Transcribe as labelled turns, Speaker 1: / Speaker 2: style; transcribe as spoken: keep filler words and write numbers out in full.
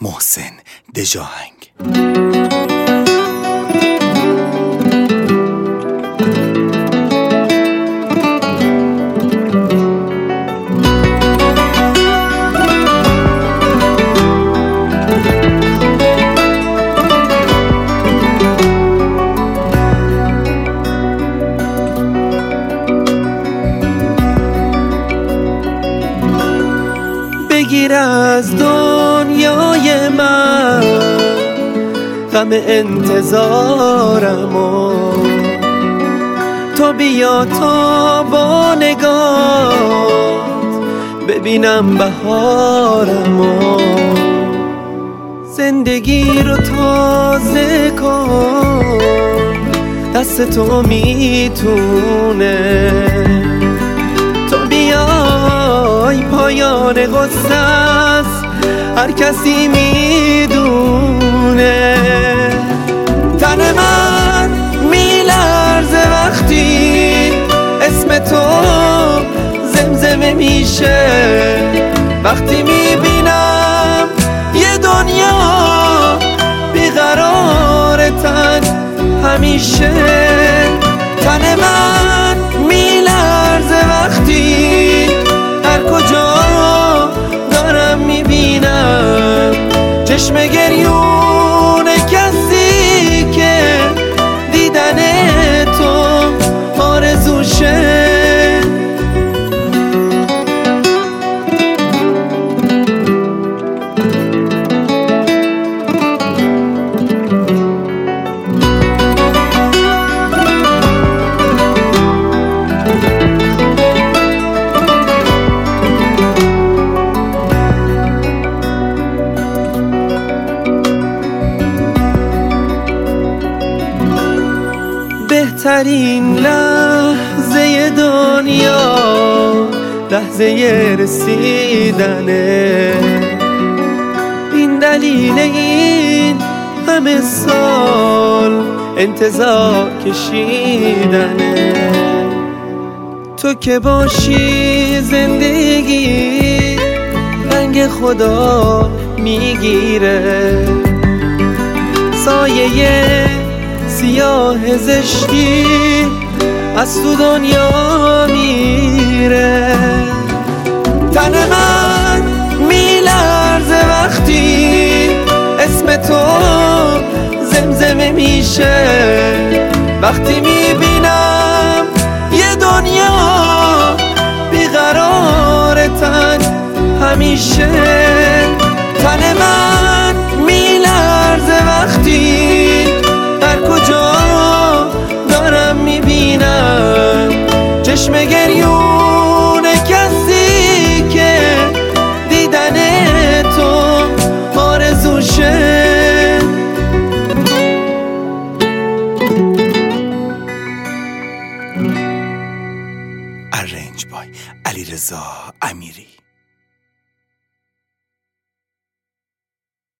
Speaker 1: محسن دژاهنگ.
Speaker 2: بگیر از دنیای من غم انتظارمو، تو بیا تا با نگات ببینم بهارمو. زندگی رو تازه کن، دست تو میتونه. تو بیای پایان غصه است، هر کسی میدونه. تن من میلرزه وقتی اسم تو زمزمه میشه، وقتی میبینم یه دنیا بیقرار تن همیشه. تن من میلرزه وقتی هر کجا دارم میبینم چشم گریون کسی که دیدن تو آرزوشه. بهترین لحظه دنیا لحظه رسیدنه، این دلیل این همه سال انتظار کشیدنه. تو که باشی زندگی رنگ خدا میگیره، سایه سیاه زشتی از تو دنیا میره. تن من میلرزه وقتی اسم تو زمزمه میشه، وقتی میبینم یه دنیا بیقرار تن همیشه. تن من میلرزه وقتی هر کجا دارم میبینم چشم گریون کسی که دیدن تو آرزوشه.
Speaker 1: ارنج بای علیرضا امیری.